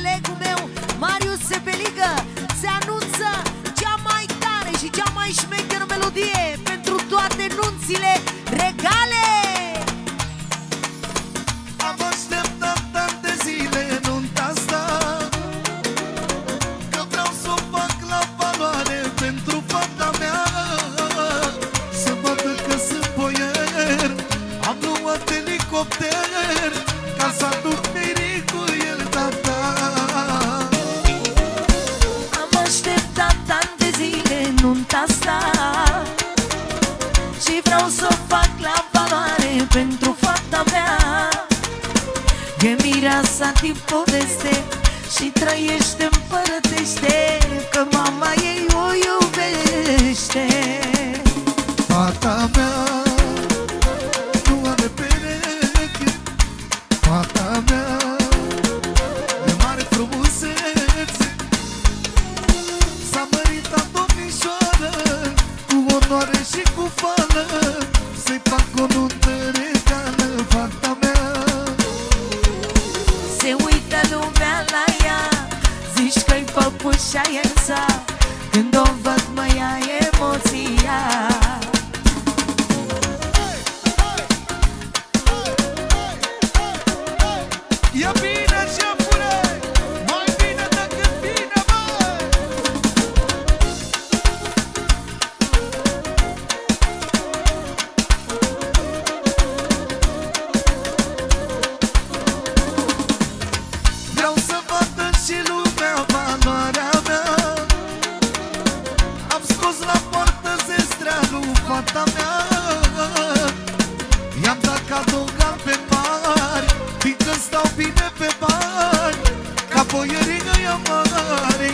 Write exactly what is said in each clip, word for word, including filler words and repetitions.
colegul meu Marius Sepeligă se anunță cea mai tare și cea mai șmecheră melodie pentru toate nunțile regale. Am așteptat ani de zile nunta asta, că vreau să o fac la valoare pentru fata mea. Să vadă că sunt boier, am luat elicopter ca să aduc mirii cu el, tata. Am așteptat ani de zile nunta asta și vreau să o fac la valoare pentru fata mea. E mireasa din poveste și trăiește împărătește, că mama ei o iubește. Fata mea nu are pereche, fata mea de mare frumusețe, s-a măritat domnișoară cu onoare și cu fală, să-i fac o nuntă regală, fata mea. Se uită lumea la ea, zici că-i păpușa Elsa, când o văd mă ia emoția. Ia bine, șefule, mai bine decât bine, băi! Vreau să vadă și lumea valoarea mea. Am scos la poartă zestreanul, fata mea. I-am dat cadou galben mari, fiindcă stau bine pe bani, ca boierii ăia mari.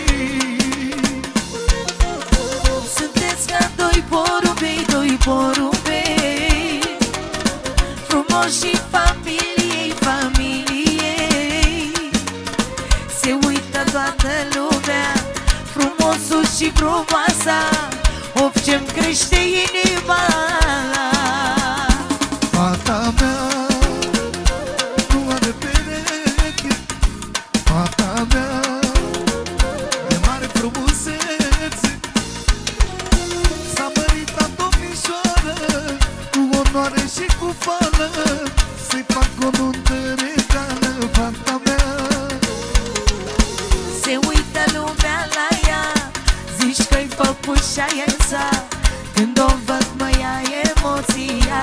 Sunteți ca doi porumbei, doi porumbei, frumoși și familiei, familiei. Se uită toată lumea, frumosul și frumoasa, of ce-mi crește inima. Fata mea nu are pereche, fata mea de mare frumusețe, s-a măritat domnișoară cu onoare și cu fală, să-i fac o nuntă regală, fata mea. Se uită lumea la ea, zici că-i păpușa Elsa, când o văd mă ia emoția.